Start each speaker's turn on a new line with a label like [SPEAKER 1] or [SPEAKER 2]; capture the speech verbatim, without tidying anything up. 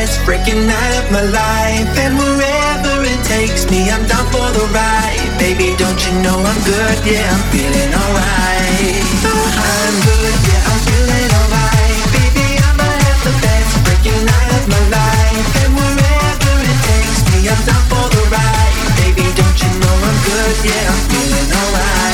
[SPEAKER 1] best freaking night of my life. And wherever it takes me, I'm down for the ride. Baby, don't you know I'm good? Yeah, I'm feeling alright. I'm good, yeah, I'm feeling alright. Baby, I'ma have the best freaking night of my life. And wherever it takes me, I'm down for the ride. Baby, don't you know I'm good? Yeah, I'm feeling alright.